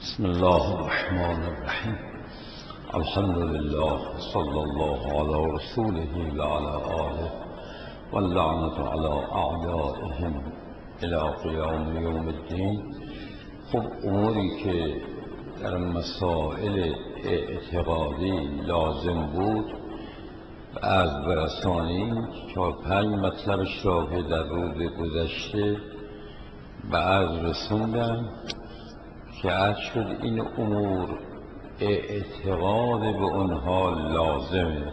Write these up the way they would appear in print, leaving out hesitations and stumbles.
بسم الله الرحمن الرحیم. الحمد لله صلی الله علی رسوله و علی آله و اللعنة علی اعدائهم الی قیام یوم الدین. خب اموری که در مسائل اعتقادی لازم بود از برسانیم، 4-5 مطلبش را که در روز گذشته به عرض رسوندم که عرض شد این امور اعتقاد به اونها لازمه،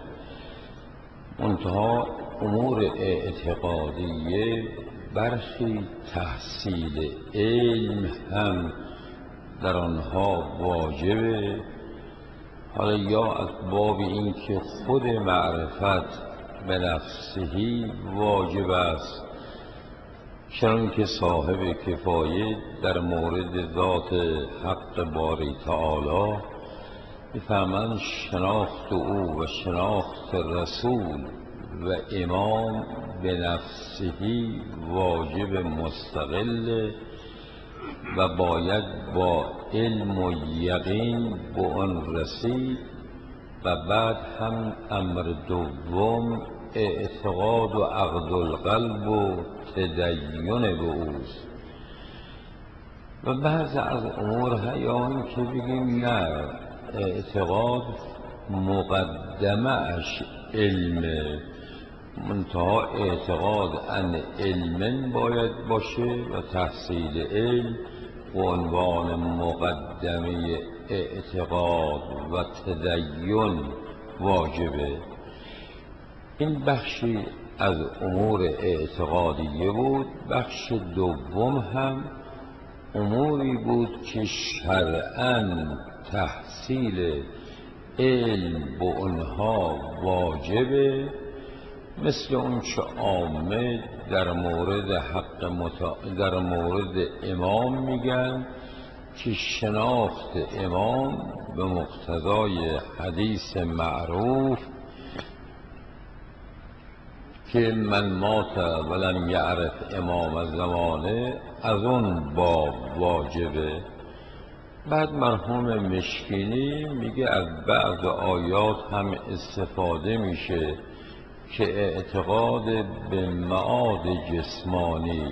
منتها امور اعتقادیه برخی تحصیل علم هم در آنها واجبه. حالا یا از باب این که خود معرفت به نفسهی واجب است، چون که صاحب کفایه در مورد ذات حق باری تعالی میفهمند شناخت او و شناخت رسول و امام به نفسهی واجب مستقل و باید با علم و یقین به آن رسید. و بعد هم امر دوم اعتقاد و عقد القلب و تدین به اوست. و بعض از امور هیان که بگیم نه، اعتقاد مقدمه اش علم، منتها اعتقاد ان علم باید باشه و تحصیل علم به عنوان مقدمه اعتقاد و تدین واجبه. این بخشی از امور اعتقادیه بود. بخش دوم هم اموری بود که شرعاً تحصیل علم به اونها واجبه، مثل اون چه عامه در مورد در مورد امام میگن که شناخت امام به مقتضای حدیث معروف که من مات ولم یعرف امام زمانه از اون باب واجبه. بعد مرحوم مشکینی میگه از بعض آیات هم استفاده میشه که اعتقاد به معاد جسمانی،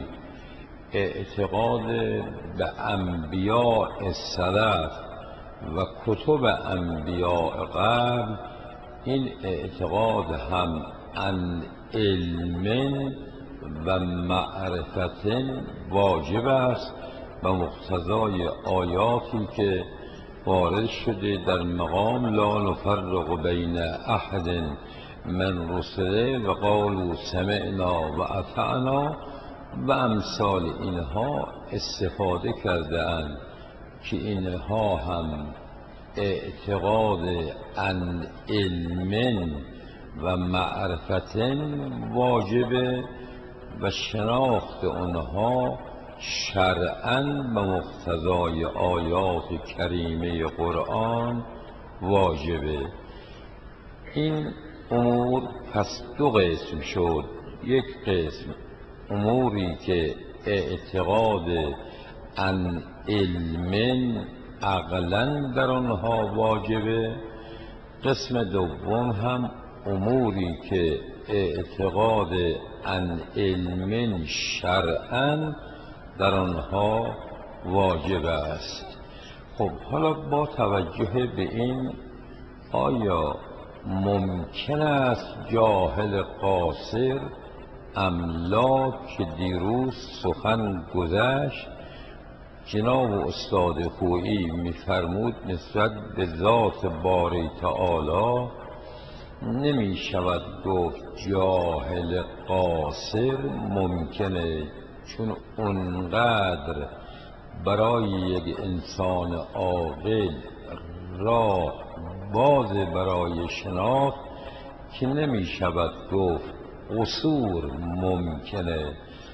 اعتقاد به انبیاء سلف و کتب انبیاء قبل، این اعتقاد هم عن علم و معرفت واجب است و مقتضای آیاتی که وارد شده در مقام لا نفرق بین احد من رسله و قالوا سمعنا و اطعنا و امثال اینها استفاده کرده اند که اینها هم اعتقاد عن علم و معرفت واجبه و شناخت آنها شرعاً به مقتضای آیات کریمه قرآن واجبه. این امور پس دو قسم شد. یک قسم اموری که اعتقاد عن علم عقلاً در آنها واجبه. قسم دوم هم اموری که اعتقاد عن علم شرعاً در آنها واجب است. خب حالا با توجه به این، آیا ممکن است جاهل قاصر املا که دیروز سخن گذشت جناب استاد خویی میفرمود نسبت به ذات باری تعالی نمی شود گفت جاهل قاصر ممکنه، چون اونقدر برای یک انسان عاقل راه باز برای شناخت که نمی شود گفت قصور ممکنه.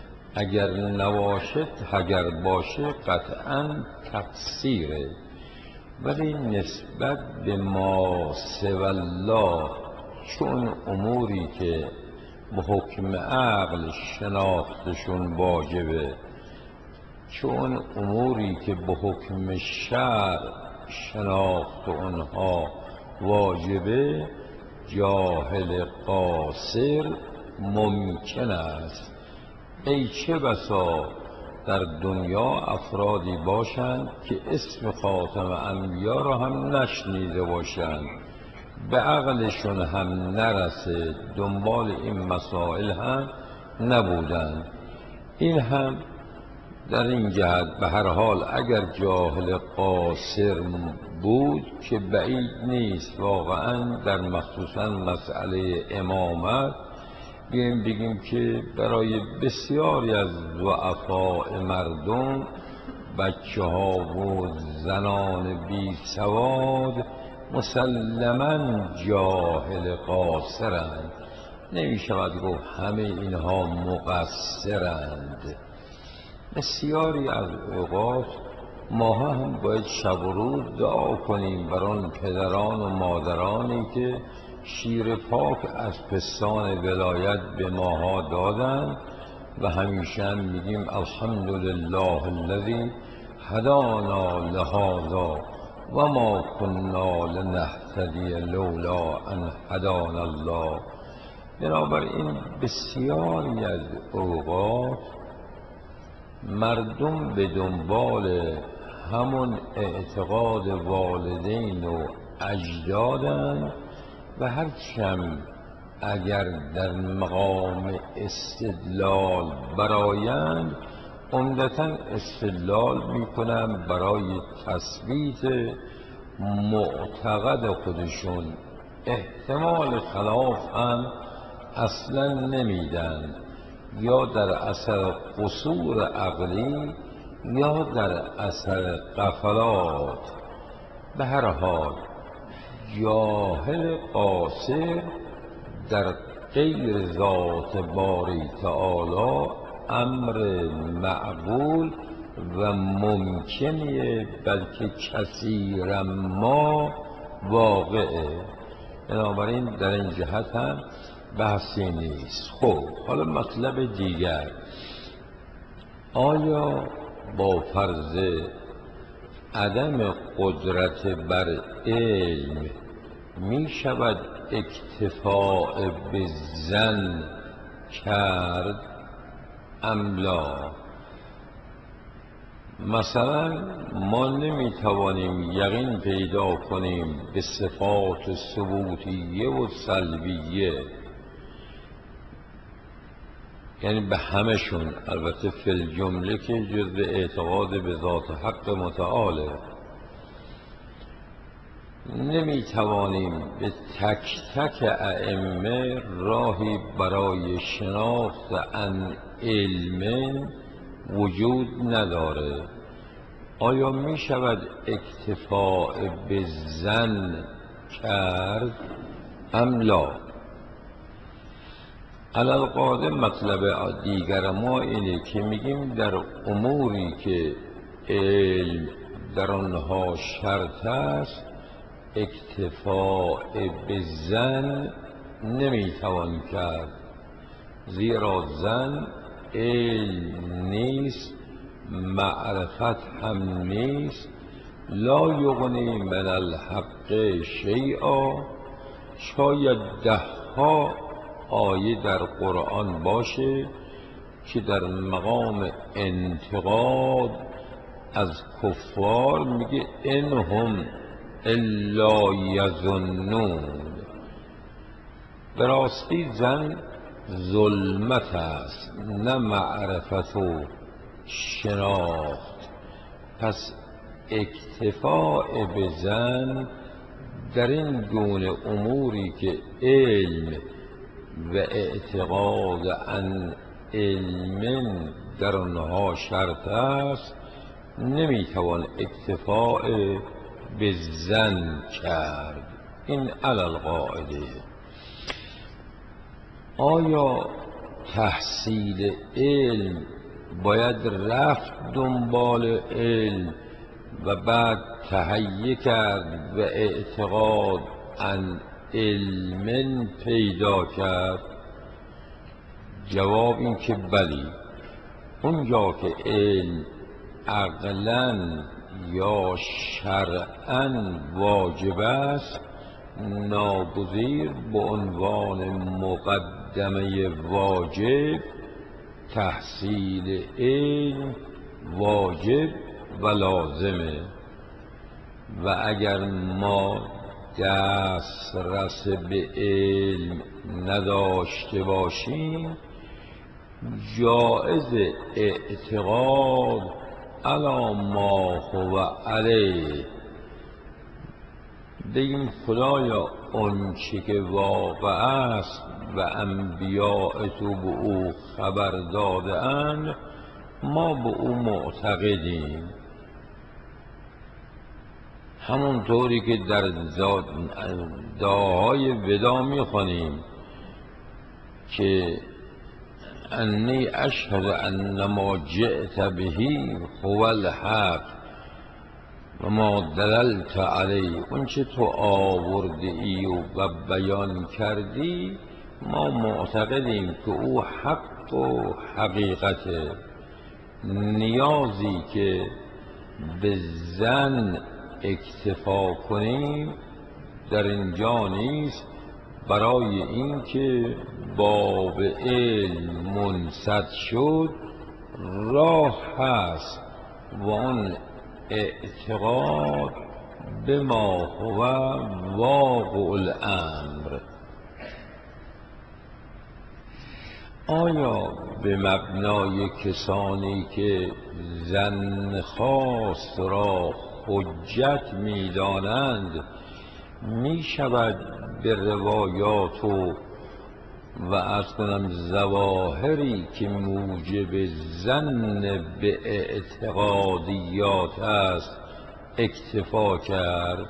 اگر باشه قطعا تقصیره. ولی نسبت به ما سوی الله، چون اموری که به حکم عقل شناختشون واجبه چون اموری که به حکم شرع شناخت آنها واجبه، جاهل قاصر ممکن است. ای چه بسا در دنیا افرادی باشند که اسم خاتم انبیا را هم نشنیده باشند، به عقلشون هم نرسه، دنبال این مسائل هم نبودند. این هم در این جهت به هر حال اگر جاهل قاصر بود که بعید نیست واقعا در مخصوصا مسئله امامت بیاییم بگیم که برای بسیاری از ضعفاء مردم، بچه ها و زنان بی سواد مسلما جاهل قاصرند. نمی شود گفت همه اینها مقصرند. بسیاری از اوقات ما هم باید شب و روز دعا کنیم بر آن پدران و مادرانی که شیر پاک از پستان ولایت به ماها دادند و همیشه هم میگیم الحمدلله الذی هدانا لهذا و ما کنا لنهتدی لولا ان هدانا الله. بنابراین بسیاری از اوقات مردم به دنبال همون اعتقاد والدین و اجدادند و هرچند اگر در مقام استدلال برایند عمدتاً استدلال میکنند برای تثبیت معتقد خودشون، احتمال خلاف هم اصلا نمیدن، یا در اثر قصور عقلی یا در اثر غفلات. به هر حال جاهل قاصر در غیر ذات باری تعالی امر معقول و ممکنیه، بلکه کثیرا ما واقعه. بنابراین در این جهت هم بحثی نیست. خب حالا مطلب دیگر، آیا با فرض عدم قدرت بر علم می شود اکتفاء به ظن کرد ام لا؟ مثلا ما نمی توانیم یقین پیدا کنیم به صفات ثبوتیه و سلبیه، یعنی به همشون، البته فی الجمله که جزء اعتقاد به ذات حق متعاله. نمی توانیم به تک تک ائمه راهی برای شناخت عن علم وجود نداره. آیا می شود اکتفاء به ظن کرد ام لا؟ علالقاعده مطلب دیگر ما اینه که میگیم در اموری که علم در آنها شرط است اکتفاء به ظن نمیتوان کرد، زیرا ظن علم نیست، معرفت هم نیست. لا یغنی من الحق شیئا. شاید 10 آیه در قرآن باشه که در مقام انتقاد از کفار میگه انهم الا یظنون. به راستی ظن ظلمت است نه معرفت و شناخت. پس اکتفاء به ظن در این گونه اموری که علم و اعتقاد عن علم در آنها شرط است نمیتوان اکتفاء به ظن کرد. این علالقاعده. آیا تحصیل علم باید رفت دنبال علم و بعد تهیه کرد و اعتقاد عن علم پیدا کرد؟ جواب این که بلی. اونجا که علم عقلاً یا شرعاً واجب است، ناگزیر به عنوان مقدمه واجب تحصیل علم واجب و لازمه. و اگر ما دسترس به علم نداشته باشیم، جایز اعتقاد علی ما هو علیه، بگیم خدایا اون چه که واقع است و انبیاء تو به او خبر داده اند، ما به او معتقدیم. همونطوری که در دعاهای ودا میخوانیم که انی اشهد ان ما جئت بهی هو الحق و ما دللت علی، اون چه تو آورده ای و بیان کردی ما معتقدیم که او حق و حقیقته. نیازی که به ظن اکتفا کنیم در اینجا نیست، برای اینکه باب علم منسد شد راه هست و آن اعتقاد به ما هو واقع الامر. آیا به مبنای کسانی که ظن خاص را حجت می دانند می شود به روایات و از کنم ظواهری که موجب ظن به اعتقادیات است اکتفا کرد؟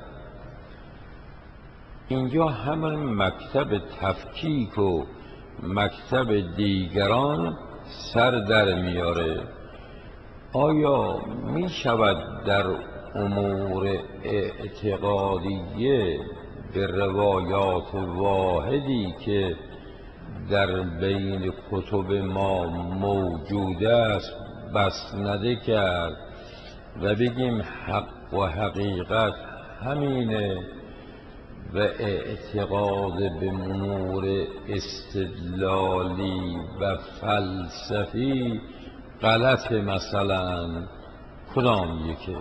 اینجا همون مکتب تفکیک و مکتب دیگران سر در میاره. آیا می شود در امور اعتقادیه به روایات واحدی که در بین کتب ما موجود است بسنده کرد و بگیم حق و حقیقت همینه و اعتقاد به امور استدلالی و فلسفی غلط؟ مثلا کدام یکی؟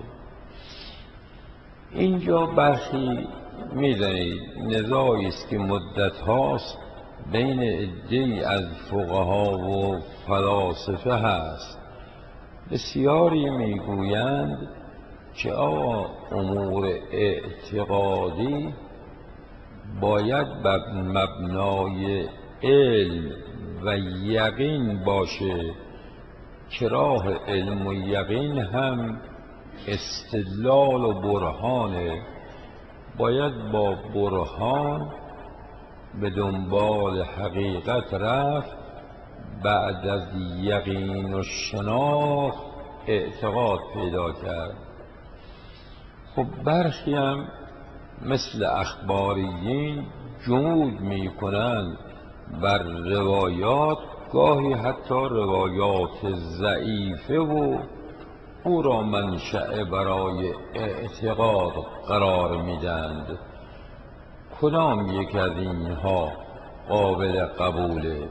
اینجا برخی میدانید نزاعی است که مدت هاست بین عده‌ای از فقها و فلاسفه هست. بسیاری میگویند که آقا امور اعتقادی باید بر مبنای علم و یقین باشه که راه علم و یقین هم استدلال و برهانه. باید با برهان به دنبال حقیقت رفت، بعد از یقین و شناخت اعتقاد پیدا کرد. خب برخی هم مثل اخباریین جمود می کنند بر روایات، گاهی حتی روایات ضعیفه و او را منشأ برای اعتقاد قرار میدند. کدام یک از اینها قابل قبوله؟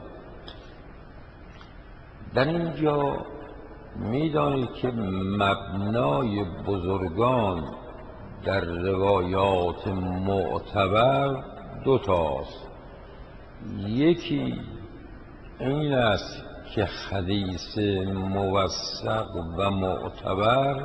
در اینجا میدانید که مبنای بزرگان در روایات معتبر دو تاست. یکی این است که حدیث موثق و معتبر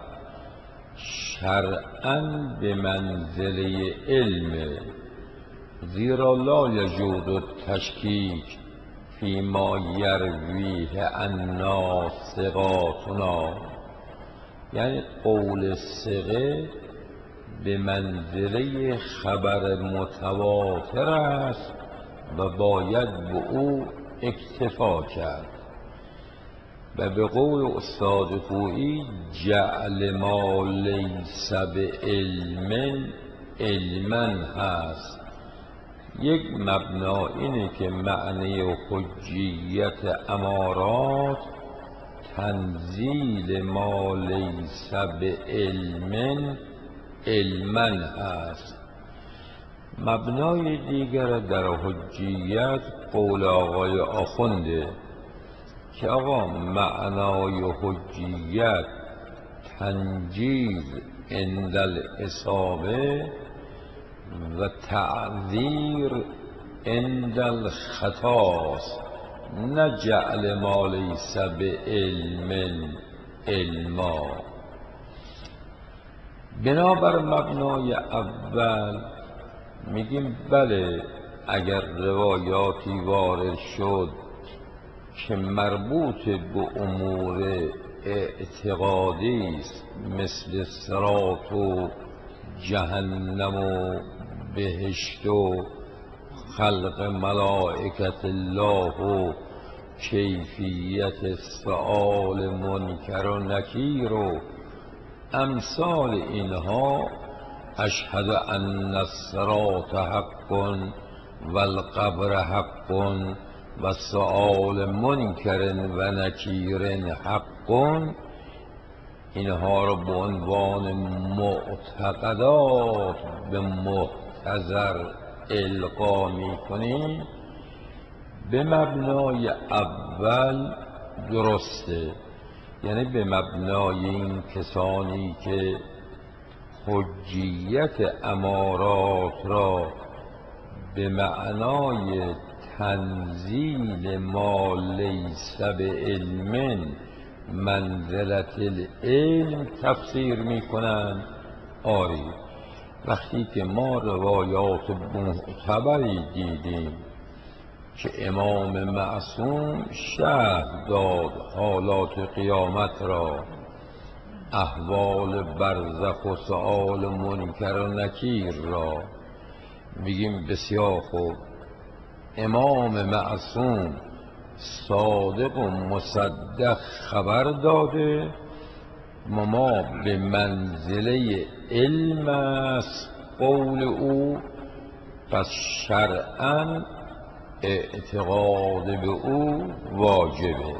شرعاً به منزله علم، زیرا لا یجوز التشکیک فیما یرویه عنا ثقاتنا، یعنی قول ثقه به منزله خبر متواتر است و باید به او اکتفا کرد. و به قول استاد خویی جعل ما لیس بعلم علما هست. یک مبنا اینه که معنی حجیت امارات تنزیل ما لیس بعلم علما هست. مبنای دیگر در حجیت قول آقای آخونده که آقا معنای حجیت تنجیز عند الاصابه و تعذیر عند الخطاست، نه جعل ما لیس بعلم علما. بنابر مبنای اول میگیم بله اگر روایاتی وارد شد که مربوط به امور اعتقادی است مثل صراط و جهنم و بهشت و خلق ملائکت الله و کیفیت سؤال منکر و نکیر و امثال اینها، اشهد ان الصراط حق و القبر حق و سؤال منکر و نکیر حق، اینها را به عنوان معتقدات به محتضر القا می‌کنیم، به مبنای اول درسته، یعنی به مبنای این کسانی که حجیت امارات را به معنای تنزیل ما لیس بعلم منزلت العلم تفسیر میکنند. آری وقتی که ما روایات معتبری دیدیم که امام معصوم شرح داد حالات قیامت را، احوال برزخ و سؤال منکر و نکیر را، میگیم بسیار خوب، امام معصوم صادق و مصدق خبر داده و ما به منزله علم است قول او، پس شرعاً اعتقاد به او واجبه.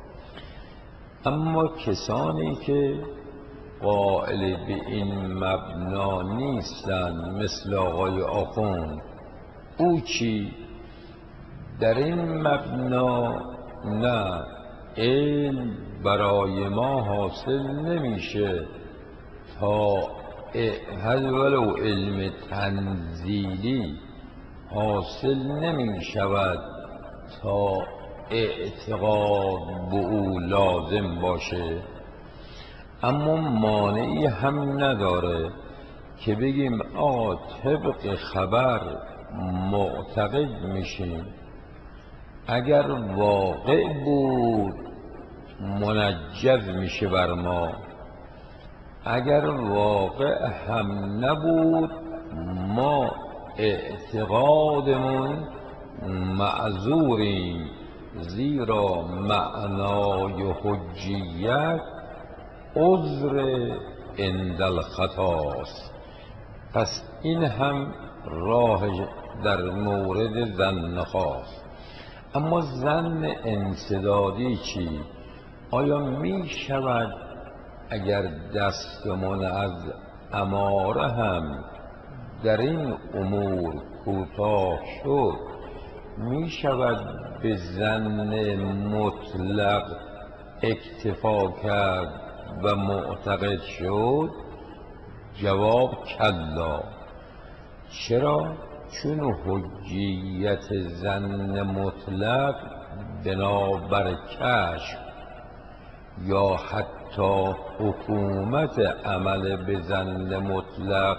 اما کسانی که قائل به این مبنا نیستند مثل آقای آخوند، او چی؟ در این مبنا نه علم برای ما حاصل نمیشه تا ولو علم تنزیلی حاصل نمی شود تا اعتقاد به او لازم باشه، اما مانعی هم نداره که بگیم آقا طبق خبر معتقد میشیم، اگر واقع بود منجز میشه بر ما، اگر واقع هم نبود ما اعتقادمون معذوریم، زیرا معنای حجیت عذر عند الخطاست. پس این هم راه در مورد ظن خاست. اما ظن انسدادی چی؟ آیا می شود اگر دستمون از اماره هم در این امور کوتاه شد می شود به ظن مطلق اکتفا کرد و معتقد شد؟ جواب کلا. چرا؟ چون حجیت ظن مطلق بنابر کشف یا حتی حکومت عمل به ظن مطلق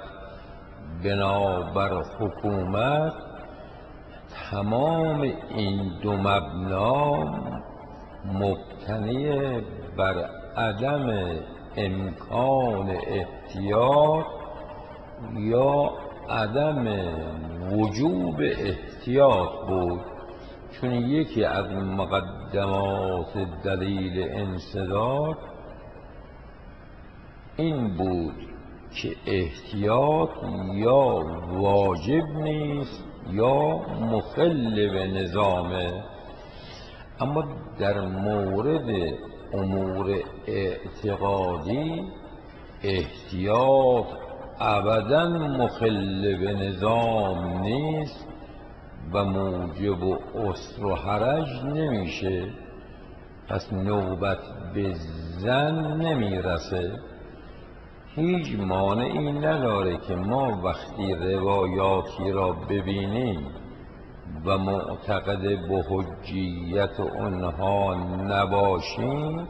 بنابر حکومت، تمام این دو مبنا مبتنی بر عدم امکان احتیاط یا عدم وجوب احتیاط بود، چون یکی از مقدمات دلیل انسداد این بود که احتیاط یا واجب نیست یا مخل به نظامه. اما در مورد امور اعتقادی احتیاط ابدا مخل به نظام نیست و موجب عسر و حرج نمیشه، پس نوبت به زن نمیرسه. هیچ مانعی نداره که ما وقتی روایاتی را ببینیم و معتقد به حجیت اونها نباشیم،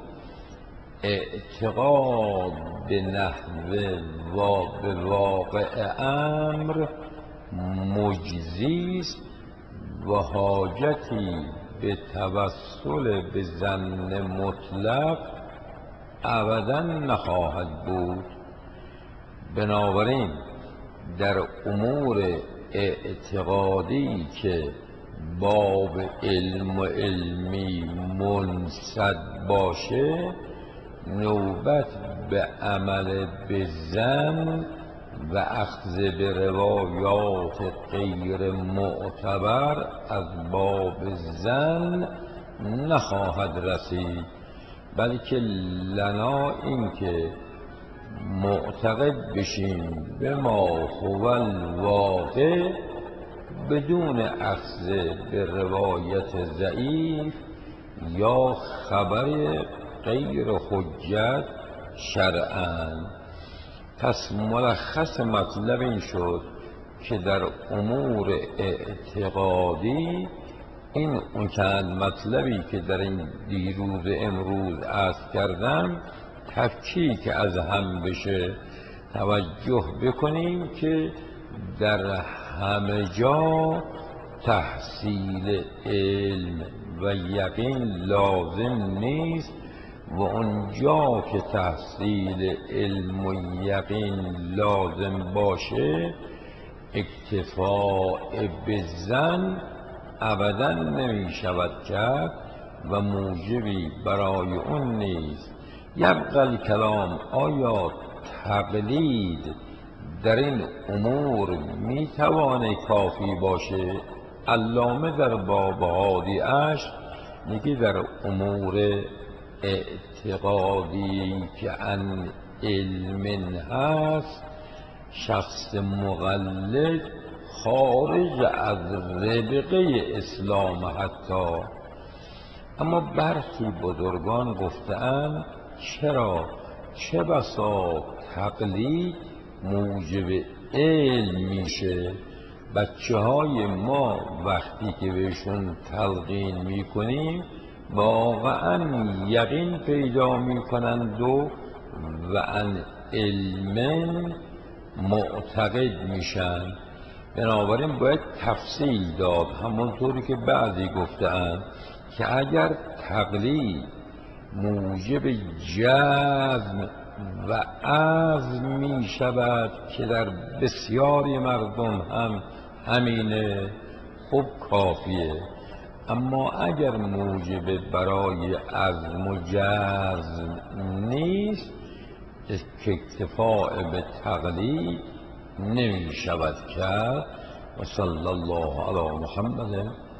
اعتقاد به نحوه و به واقع امر مجزیست و حاجتی به توسل به ظن مطلق ابدا نخواهد بود. بنابراین در امور اعتقادی که باب علم و علمی منصد باشه، نوبت به عمل به ظن و اخذ به روایات غیر معتبر از باب ظن نخواهد رسید، بلکه لنا این که معتقد بشیم به ما هو الواقع بدون اخذ به روایت ضعیف یا خبر غیر حجت شرعاً. پس ملخص مطلب این شد که در امور اعتقادی این اون چند مطلبی که در این دیروز امروز عرض کردم تفکیک از هم بشه، توجه بکنیم که در همه جا تحصیل علم و یقین لازم نیست و اونجا که تحصیل علم و یقین لازم باشه اکتفاء به ظن ابدا نمی شود کرد و موجبی برای اون نیست. یبقی الکلام، آیا تقلید در این امور می توانه کافی باشه؟ علامه در باب هادی عشر میگه در امور اعتقادی که عن علم هست شخص مقلد خارج از ربقه اسلام حتی. اما برخی بزرگان گفتند چرا؟ چه بسا تقلید موجب علم میشه. بچه های ما وقتی که بهشون تلقین میکنیم واقعا یقین پیدا میکنند و عن علم معتقد میشن. بنابراین باید تفصیل داد، همونطوری که بعضی گفتند که اگر تقلید موجب جزم و عزم می شود که در بسیاری مردم هم همینه، خب کافیه. اما اگر موجب برای عزم و جزم نیست که اکتفاء به تقلید نمی شود کرد. و صلی الله علی محمد